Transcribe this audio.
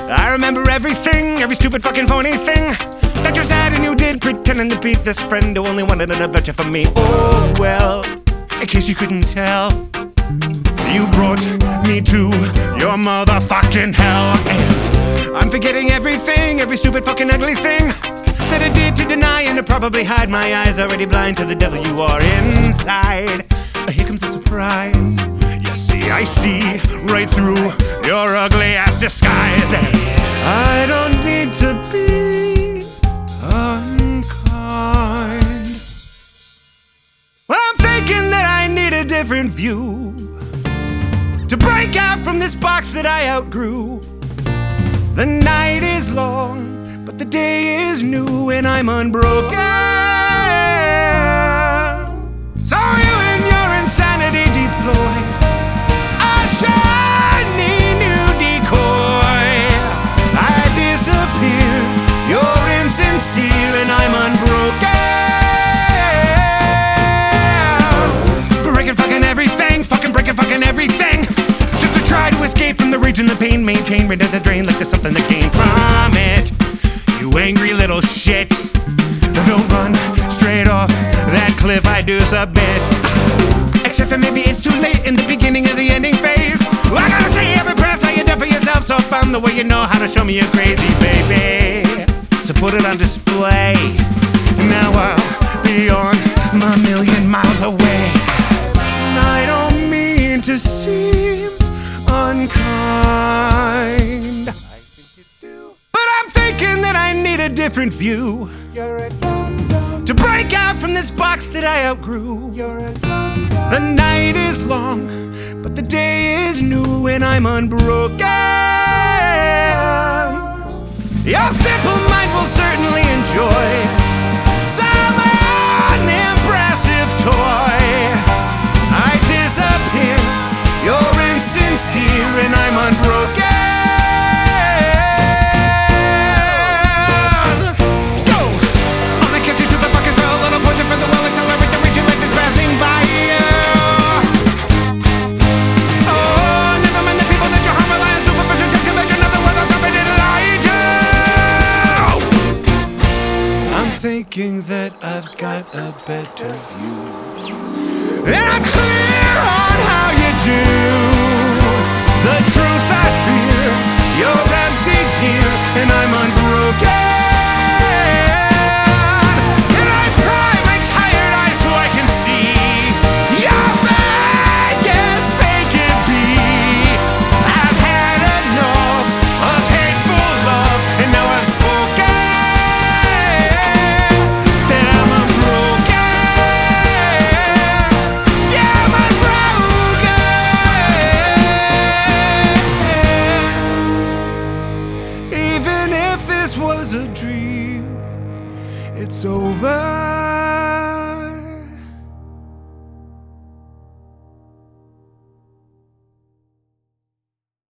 I remember everything, every stupid fucking phony thing that you said and you did, pretending to be this friend who only wanted an adventure from me. Oh well, in case you couldn't tell, you brought me to your motherfucking hell. And I'm forgetting everything, every stupid fucking ugly thing that I did to deny and to probably hide my eyes, already blind to the devil you are inside. Here comes a surprise. You see, I see right through your ugly ass disguise. And I don't need to be unkind. Well, I'm thinking that I need a different view to break out from this box that I outgrew. The night is long, but the day is new, and I'm unbroken. So you and your insanity deploy a shiny new decoy. I disappear, you're insincere, and I'm unbroken. Breaking fucking everything, fucking breaking fucking everything, just to try to escape from the rage and the pain, maintain right at the drain like there's something to gain from it. You angry little shit, don't run straight off that cliff, I do submit. Except for maybe it's too late in the beginning of the ending phase. I gotta see every press how you done for yourself, so fun the way you know how to show me you're crazy, baby. So put it on display. Now I'll be on my million miles away. I don't mean to seem unkind, but I'm thinking that I need a different view to break out from this box that I outgrew. The night is long, but the day is new, and I'm unbroken. Your simple mind will certainly enjoy some unimpressive toy. I disappear, you're insincere, and I'm unbroken. Thinking that I've got a better view, and I'm clear on how you do. The truth I fear, you're empty, dear, and I'm unbroken. And I pry my tired eyes so I can see you're fake as fake it be. I've had enough of hateful love, and now I've spoken. Was a dream, it's over.